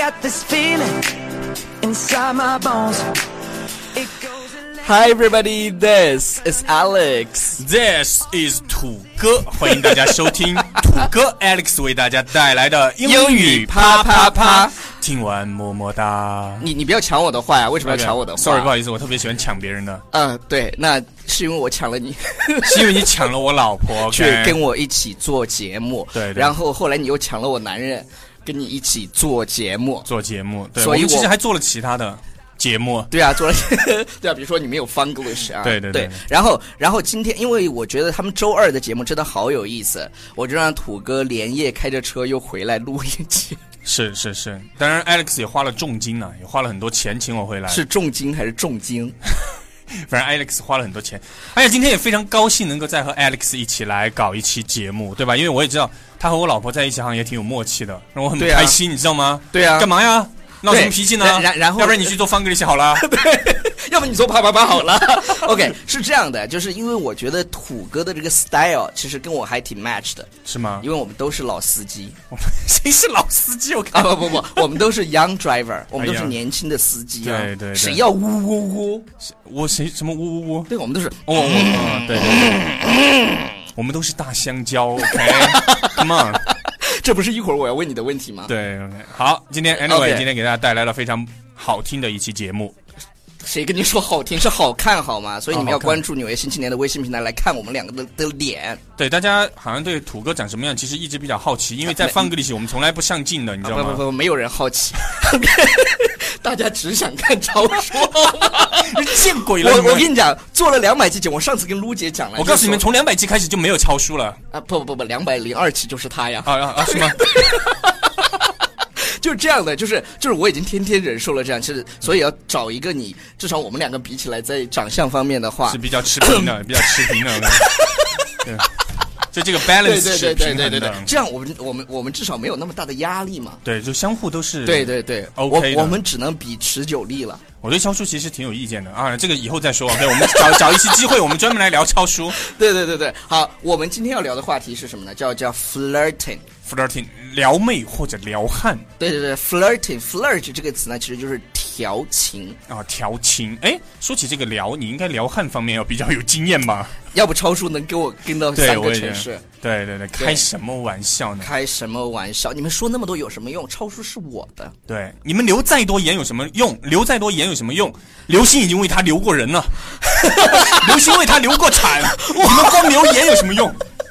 got this feeling inside my bones. Hi everybody, this is Alex. This is 土哥，欢迎大家收听土哥 Alex 为大家带来的英语啪啪啪。听完么么哒。 你不要抢我的话呀！为什么要抢我的话 ？Sorry， 不好意思，我特别喜欢抢别人的。 对，那是因为我抢了你， 是因为你抢了我老婆， 去跟我一起做节目。 对， 然后后来你又抢了我男人，跟你一起做节目。 对， 所以我们其实还做了其他的节目。 对啊，做了对啊，比如说你们有 Funglish 啊， 对。 然后今天，因为我觉得他们周二的节目真的好有意思，我就让土哥连夜开着车又回来录一期。 是，当然 Alex 也花了重金啊，也花了很多钱请我回来。 是重金还是重金？ 反正 Alex 花了很多钱，而且今天也非常高兴能够再和 Alex 一起来搞一期节目，对吧？因为我也知道他和我老婆在一起好像也挺有默契的，让我很开心，你知道吗？ 对啊， 干嘛呀？闹什么脾气呢？ 然后， 要不然你去做Funglish好了。 对，要不你做啪啪啪好了。OK， 是这样的，就是因为我觉得土哥的这个 style 其实跟我还挺 match 的， 是吗？ 因为我们都是老司机。 谁是老司机？我看不，我们都是 young driver， 我们都是年轻的司机啊。 对， 谁要呜呜呜？ 我谁什么呜呜呜？ 对，我们都是对，我们都是大香蕉。OK，Come on。 这不是一会儿我要问你的问题吗？ 对 ，OK， 好，今天 anyway， 今天给大家带来了非常好听的一期节目。 谁跟你说好听是好看好吗？所以你们要关注纽约新青年的微信平台来看我们两个的脸。 对，大家好像对土哥长什么样其实一直比较好奇，因为在Funglish我们从来不上镜的，你知道吗？ 不，没有人好奇。大家只想看超说。 见鬼了！ 我跟你讲，做了200期节目，我上次跟卢姐讲了。 我告诉你们，从200期开始就没有超叔了。 不，202期就是他呀。 是吗？ 就是这样的，就是我已经天天忍受了这样，其实所以要找一个你，至少我们两个比起来，在长相方面的话是比较持平的，对，就这个 balance 是平衡的。 对，这样我们至少没有那么大的压力嘛。 对，就相互都是对 OK 的。 我们只能比持久力了。 我对超叔其实挺有意见的啊，这个以后再说。OK， 我们找一期机会，我们专门来聊超叔。 对，好，我们今天要聊的话题是什么呢？叫 flirting， 撩妹或者撩汉。 对 ，flirt 这个词呢，其实就是调情啊，调情。哎，说起这个撩，你应该撩汉方面要比较有经验吧？ 要不超叔能给我跟到3个城市？ 对，开什么玩笑呢？ 开什么玩笑？你们说那么多有什么用？超叔是我的。 对，你们留再多言有什么用？留再多言有什么用？刘星已经为他留过人了，刘星为他留过产，你们光留言有什么用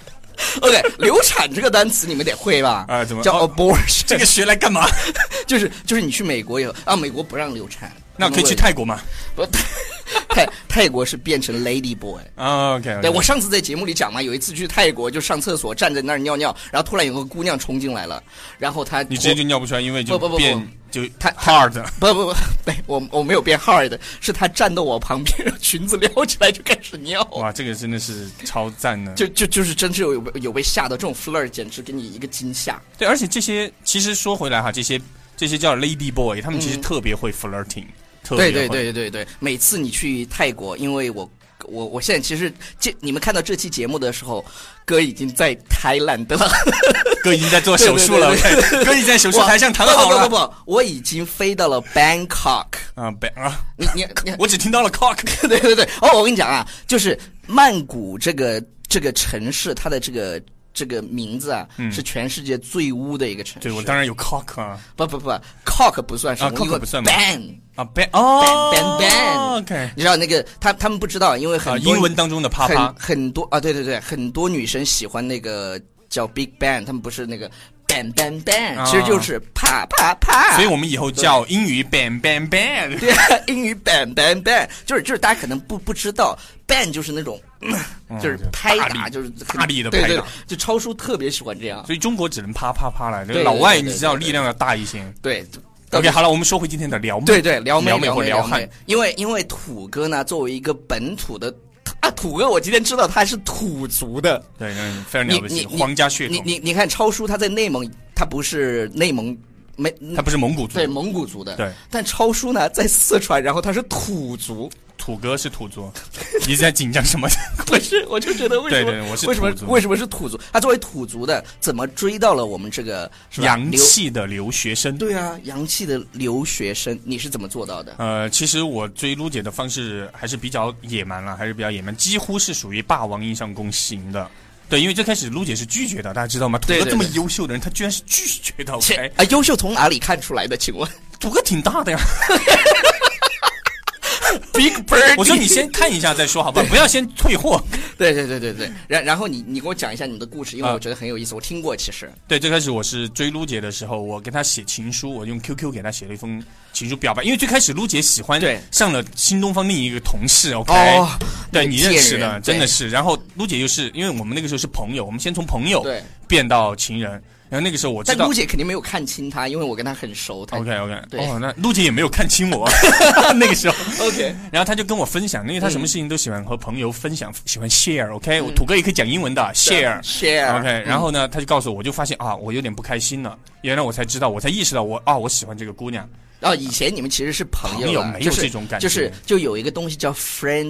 ？OK， 流产这个单词你们得会吧？ 怎么叫 abortion？ 这个学来干嘛？ 就是你去美国以后啊，美国不让流产， 那可以去泰国吗？ 不，泰国是变成 lady boy。 OK， 对，我上次在节目里讲嘛，有一次去泰国就上厕所，站在那儿尿尿，然后突然有个姑娘冲进来了，然后你直接就尿不出来，因为就变就他 hard。 不，我没有变 hard， 是他站到我旁边，裙子撩起来就开始尿。 哇，这个真的是超赞的， 就是真是有被吓到，这种 flirt 简直给你一个惊吓。 对，而且这些其实说回来哈，这些叫 lady boy， 他们其实特别会 flirting。 对，每次你去泰国，因为我现在其实你们看到这期节目的时候，哥已经在台兰的了， 哥已经在做手术了，哥已经在手术台上躺好了。 不，我已经飞到了 Bangkok 你我只听到了 cock。 对。我跟你讲啊，就是曼谷这个城市，它的这个名字啊，是全世界最污的一个城市。 对，我当然有 cock 啊。 不 ，cock 不算是 ，cock 不算吗 ？ban OK， 你知道那个他们不知道，因为很多英文当中的啪啪很多啊，对，很多女生喜欢那个叫 Big Bang， 他们不是那个 bang bang bang， 其实就是啪啪啪。 所以我们以后叫英语 bang bang bang。 对，英语 bang bang bang， 就是大家可能不知道 bang 就是那种。就是拍打，就是大力的拍打， 对，就超叔特别喜欢这样， 所以中国只能啪啪啪来，老外你知道力量要大一些。 对 ，OK， 好了，我们说回今天的撩妹， 对，撩妹或撩汉， 因为土哥呢，作为一个本土的土哥，我今天知道他是土族的， 对，非常了不起，皇家血统。 你看超叔他在内蒙，他不是内蒙。 他不是蒙古族， 对，蒙古族的， 对。 但超叔呢，在四川，然后他是土族， 土哥是土族，你在紧张什么？ 不是，我就觉得为什么对，我是土族。 为什么是土族？他作为土族的，怎么追到了我们这个洋气的留学生？ 对啊，洋气的留学生，你是怎么做到的？ 其实我追撸姐的方式还是比较野蛮了，几乎是属于霸王硬上弓型的。对，因为最开始撸姐是拒绝的，大家知道吗？土哥这么优秀的人，他居然是拒绝的。OK， 优秀从哪里看出来的？请问， 土哥挺大的呀。 Big Bird， 我说你先看一下再说，好吧？不要先退货。 对。然后你给我讲一下你的故事，因为我觉得很有意思，我听过。其实， 对，最开始我是追撸姐的时候，我跟她写情书，我用 QQ 给她写了一封情书表白。因为最开始撸姐喜欢上了新东方另一个同事 ，OK，对你认识的，真的是。然后撸姐又是因为我们那个时候是朋友，我们先从朋友变到情人。然后那个时候我知道， 但撸姐肯定没有看清他，因为我跟他很熟。 OK， 哦，那撸姐也没有看清我那个时候。 OK， 然后他就跟我分享，因为他什么事情都喜欢和朋友分享，喜欢 share。OK，土哥也可以讲英文的 share。OK， 然后呢，他就告诉我，我就发现啊，我有点不开心了。原来我才知道，我才意识到我喜欢这个姑娘。 以前你们其实是朋友， 没有这种感觉， 就有一个东西叫 friend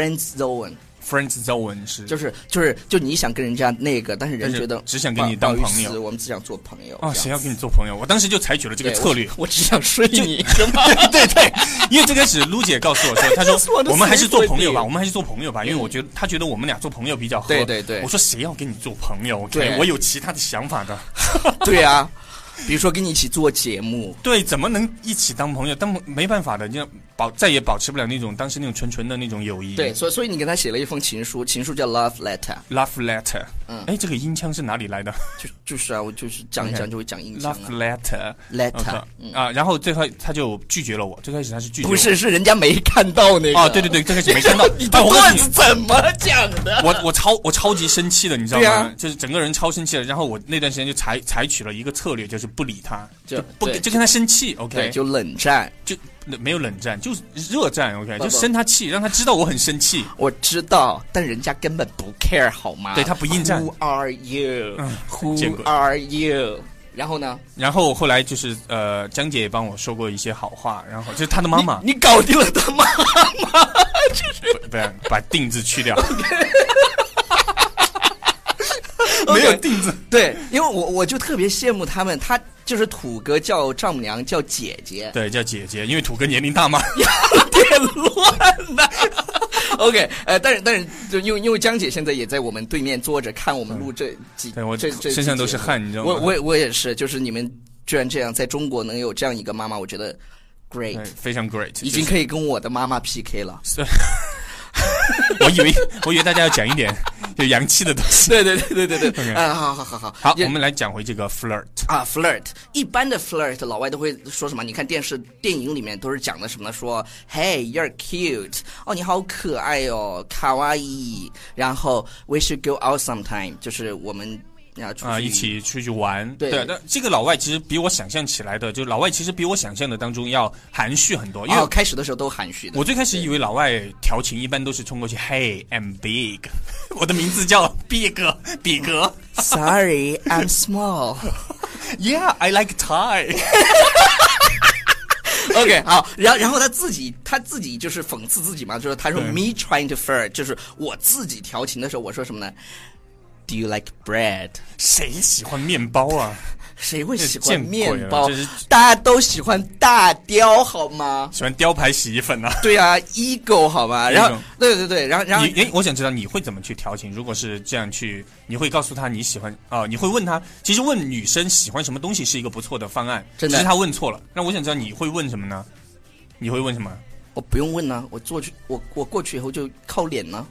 zone。 是就你想跟人家那个，但是人觉得只想跟你当朋友， 我们只想做朋友啊，谁要跟你做朋友？我当时就采取了这个策略， 我只想睡你， 对，因为最开始撸姐告诉我说，她说我们还是做朋友吧，因为她觉得我们俩做朋友比较合。 对， 我说谁要跟你做朋友 ？OK， 我有其他的想法的。 对啊。比如说跟你一起做节目， 对，怎么能一起当朋友？但没办法的，再也保持不了那种当时那种纯的那种友谊。 对，所以你给他写了一封情书，情书叫 Love Letter。 这个音腔是哪里来的？ 就是啊，我就是讲一讲就会讲音腔。 Love Letter， 然后最后他就拒绝了我。最开始他是拒绝我， 不是人家没看到那个。 对，最开始没看到。 你的段子怎么讲的？ 我超级生气的，你知道吗？就是整个人超生气的。然后我那段时间就采取了一个策略，就是不理他，就跟他生气 ，OK， 对，就冷战， 就没有冷战，就是热战 ，OK， 就生他气，让他知道我很生气。 我知道，但人家根本不 care 好吗？ 对他不应战。 Who are you? Who are you? 然后呢？ 然后后来就是江姐也帮我说过一些好话，然后就是他的妈妈， 你搞定了他妈妈， 不把定字去掉。没有定字， 对，因为我就特别羡慕他们，他就是土哥叫丈母娘叫姐姐， 对，叫姐姐，因为土哥年龄大嘛， 有点乱呐。OK， 但是就因为江姐现在也在我们对面坐着看我们录这几， 对我这身上都是汗，你知道吗？ 我也是，就是你们居然这样在中国能有这样一个妈妈，我觉得 great， 非常 great， 已经可以跟我的妈妈 PK 了。 我以为大家要讲一点有洋气的东西。 对。Okay. 好， 我们来讲回这个 flirt 啊 ，flirt， 一般的 flirt 老外都会说什么？你看电影里面都是讲的什么呢？说 Hey, you're cute， 哦，你好可爱哦，卡哇伊。然后 We should go out sometime， 就是我们。 一起出去玩， 对， 但这个老外其实比我想象起来的，就老外其实比我想象的当中要含蓄很多。因为开始的时候都含蓄的。 我最开始以为老外调情一般都是冲过去 ，Hey, I'm big， 我的名字叫比格。 Sorry, I'm small. Yeah, I like Thai. OK， 好，然后他自己就是讽刺自己嘛，就是他说 Me trying to flirt， 就是我自己调情的时候，我说什么呢？Do you like bread？ 谁喜欢面包啊？ 谁会喜欢面包？大家都喜欢大雕，好吗？ 喜欢雕牌洗衣粉啊？ 对啊 ，ego 好吗？然后，对，然后， 我想知道你会怎么去调情？如果是这样去，你会告诉他你喜欢你会问他。其实问女生喜欢什么东西是一个不错的方案， 真的。 只是他问错了。那我想知道你会问什么呢？你会问什么？ 我不用问呢，我过去以后就靠脸呢。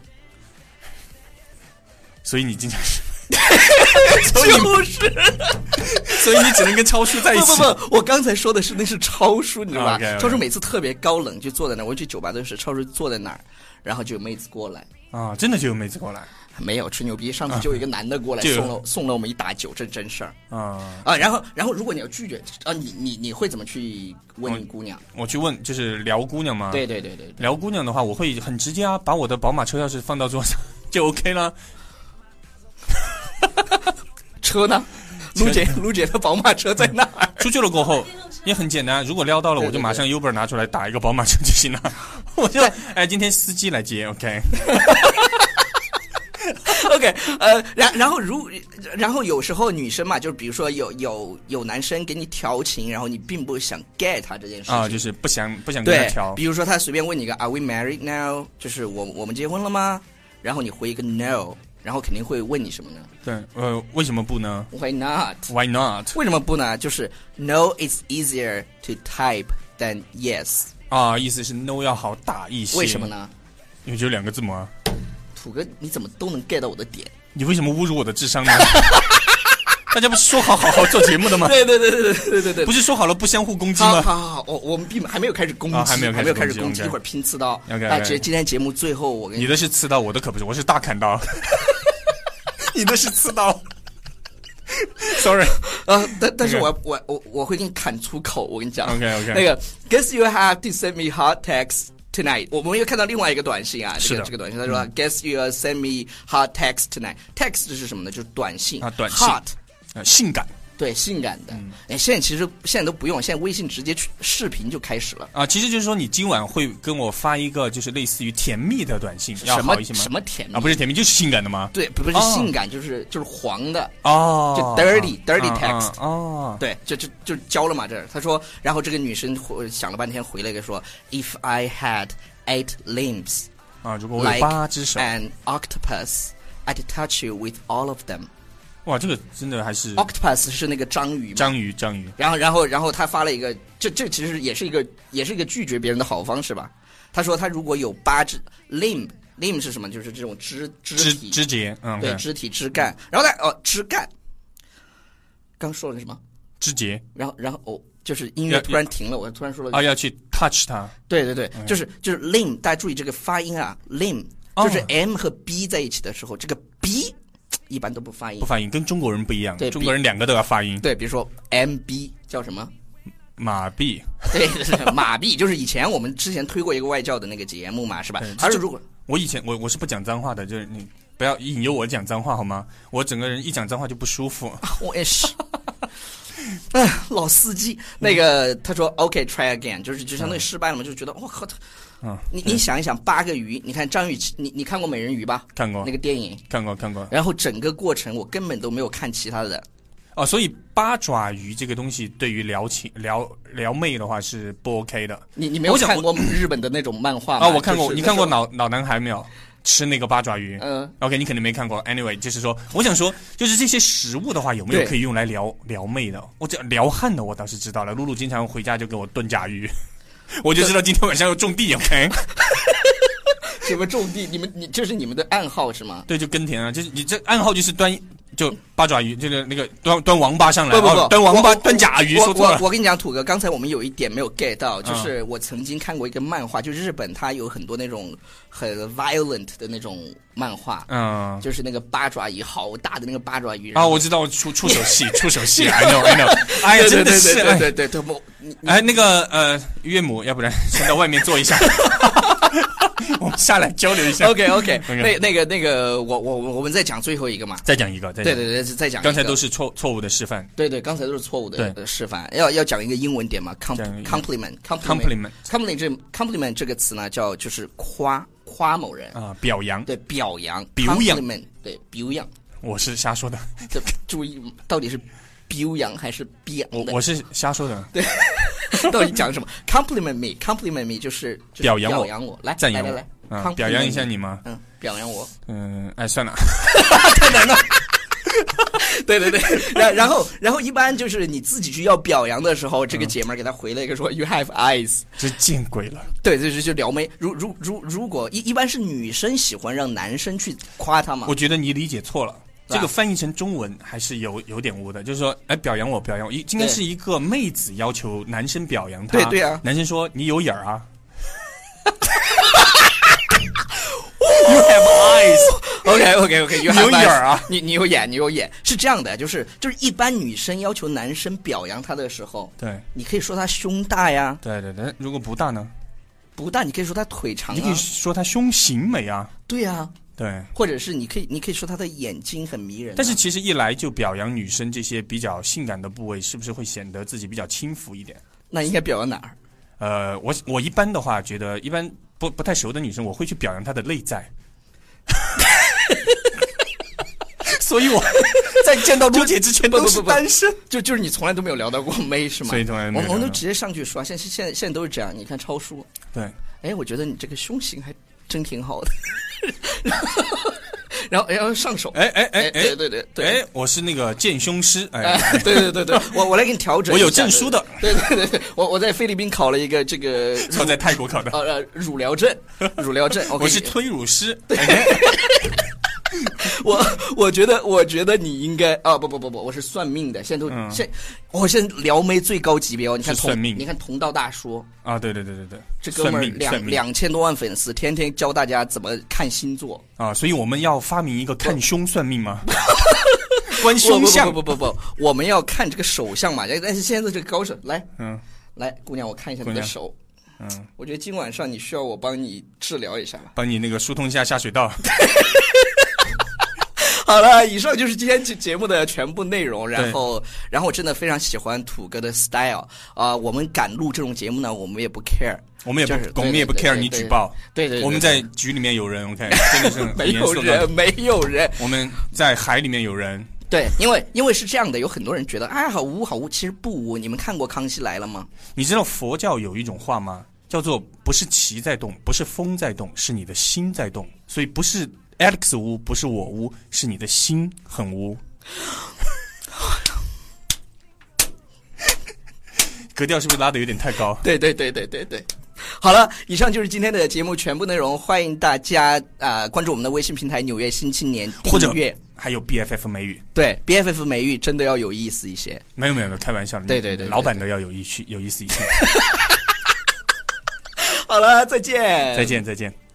所以你经常是， 就是， 所以你只能跟超叔在一起。 不，我刚才说的是那是超叔，你知道吧？ Okay. 超叔每次特别高冷，就坐在那儿。我去酒吧都是超叔坐在那儿，然后就有妹子过来。 真的就有妹子过来？ 没有吹牛逼，上次就有一个男的过来送了我们一打酒，这真事儿然后如果你要拒绝你会怎么去问姑娘？ 我去问就是撩姑娘吗？ 对， 撩姑娘的话，我会很直接啊，把我的宝马车钥匙放到桌上就 OK 了。 车呢？卢姐的宝马车在哪儿？ 出去了过后， 也很简单，如果撩到了，我就马上 Uber 拿出来打一个宝马车就行了。我就今天司机来接 ，OK。 OK， 然后有时候女生嘛，就是比如说有男生给你调情，然后你并不想 get 他这件事情就是不想跟他调。 比如说他随便问你个 Are we married now？ 就是我们结婚了吗？然后你回一个 No， 然后肯定会问你什么呢？ 对，为什么不呢 ？Why not？ Why not？ 为什么不呢？就是 No is easier to type than yes。 意思是 No 要好打一些。 为什么呢？ 因为只有2个字母啊。 土哥，你怎么都能 get 到我的点？ 你为什么侮辱我的智商呢？大家不是说好做节目的吗？ 对， 不是说好了不相互攻击吗？ 好，我们还没有开始攻击，还没有开始攻击，一会儿拼刺刀。今天节目最后我跟你的是刺刀，我的可不是，我是大砍刀。你的是刺刀。Sorry， 但是我会给你砍粗口，我跟你讲。 OK， 那个 Guess you have to send me hot text。Tonight， 我们又看到另外一个短信啊，这个短信，他说 ，Guess you'll send me hot text tonight。Text 是什么呢？就是短信啊，短信 ，hot， 性感， 对，性感的。现在都不用，现在微信直接视频就开始了啊。其实就是说，你今晚会跟我发一个就是类似于甜蜜的短信，要好一些吗？ 什么甜蜜啊？不是甜蜜，就是性感的吗？ 对，不是性感，就是黄的哦， 就 dirty text 哦， 对，就交了嘛这。他说，然后这个女生想了半天回了一个说 ，If I had 8 limbs 啊，如果我有8只手 ，an octopus, I'd touch you with all of them。 哇，这个真的还是 octopus 是那个章鱼嘛， 章鱼。 然后他发了一个，这其实也是一个拒绝别人的好方式吧。他说他如果有8只 limb 是什么？就是这种肢体肢节， 对，肢体枝干。然后他枝干，刚说了什么？ 肢节。 然后就是音乐突然停了，我突然说了要去 touch 它。 对，就是 limb， 大家注意这个发音啊 ，limb 就是 m 和 b 在一起的时候，这个 b 一般都不发音，跟中国人不一样。 对， 中国人2个都要发音。 对，比如说 MB 叫什么？ 马币。 对，马币就是以前我们之前推过一个外教的那个节目嘛，是吧？而且如果我以前我是不讲脏话的，就是你不要引诱我讲脏话好吗？我整个人一讲脏话就不舒服。 我也是。老司机，那个他说 OK try again， 就相当于失败了嘛，就觉得我靠，你想一想，8个鱼，你看张雨绮，你看过美人鱼吧？ 看过那个电影， 看过。 然后整个过程我根本都没有看其他的。 所以8爪鱼这个东西对于撩妹的话是不 OK 的。 你没有看过日本的那种漫画吗？ 我看过，你看过老男孩没有？吃那个8爪鱼，OK， 你肯定没看过。Anyway， 就是说，我想说，就是这些食物的话，有没有可以用来撩妹的？我这撩汉的我倒是知道了。露露经常回家就给我炖甲鱼，我就知道今天晚上要种地。OK， 什么种地？你这是你们的暗号是吗？ 对，就耕田啊，就是你这暗号就是就8爪鱼，就是那个端王八上来， 不， 端王八端甲鱼，说错了。 我跟你讲，土哥，刚才我们有一点没有 get 到，就是我曾经看过一个漫画，就日本它有很多那种很 violent 的那种漫画，就是那个8爪鱼，好大的那个8爪鱼我知道触手戏，I know， 哎呀，真的是， 对， 那个岳母，要不然先到外面坐一下。我们下来交流一下。 OK， 那个，我们再讲最后一个嘛。 再讲一个， 对，再讲一个。 刚才都是错误的示范。 对，刚才都是错误的示范。要讲一个英文点嘛 ，compliment 这个词呢，就是夸某人啊，表扬。 对，表扬。 compliment 对，表扬。 我是瞎说的。 注意，到底是表扬还是表扬的？ 我是瞎说的。 对。到底讲什么 ？Compliment me 就是表扬我，来赞扬我，来，表扬一下你吗？ 表扬我。 算了， 太难了。对，然后一般就是你自己去要表扬的时候，这个姐们儿给他回了一个说 You have eyes， 这见鬼了。 对，就撩妹。如果一般是女生喜欢让男生去夸她嘛？ 我觉得你理解错了。这个翻译成中文还是有点污的，就是说，表扬我，应该是一个妹子要求男生表扬她。 对啊， 男生说你有眼儿啊。You have eyes。OK， 你有眼儿啊， 你有眼，是这样的，就是一般女生要求男生表扬她的时候， 对， 你可以说她胸大呀。 对，如果不大呢？ 不大，你可以说她腿长啊。 你可以说她胸型美啊。 对啊。 对， 或者是你可以说她的眼睛很迷人， 但是其实一来就表扬女生这些比较性感的部位，是不是会显得自己比较轻浮一点？ 那应该表扬哪儿？ 我一般的话觉得，一般不太熟的女生，我会去表扬她的内在。所以我在见到陆姐之前都是单身， 就是你从来都没有聊到过妹是吗？ 所以从来没有。 我们都直接上去说，现在都是这样。你看超叔， 对， 哎，我觉得你这个胸型还真挺好的。然后上手， 对，我是那个健胸师， 对，我来给你调整， 我有证书的， 对，我在菲律宾考了一个这个， 我在泰国考的， 乳疗证， 我是推乳师。 我觉得你应该啊不，我是算命的，现在撩妹最高级别哦，你看算命， 你看同道大叔啊，对， 这哥们儿2000多万粉丝，天天教大家怎么看星座啊，所以我们要发明一个看胸算命吗？观胸相不，我们要看这个手相嘛，但是现在这个高手来，姑娘，我看一下你的手。我觉得今晚上你需要我帮你治疗一下， 帮你那个疏通一下下水道。 好了，以上就是今天节目的全部内容。然后我真的非常喜欢土哥的 style 我们敢录这种节目呢，我们也不 care， 我们也不 care 你举报。 对， 我们在局里面有人 ，OK， 真的是没有人， 我们在海里面有人。 对，因为是这样的，有很多人觉得好污，其实不污。你们看过《康熙来了》吗？ 你知道佛教有一种话吗？叫做不是旗在动，不是风在动，是你的心在动。所以不是 Alex 污，不是我污，是你的心很污。格调是不是拉得有点太高？ 对。好了，以上就是今天的节目全部内容，欢迎大家关注我们的微信平台《纽约新青年》，订阅。 还有 BFF 美语， 对 BFF 美语真的要有意思一些。 没有，开玩笑。 对， 老板的要有意思一些。 好了，再见。 再见。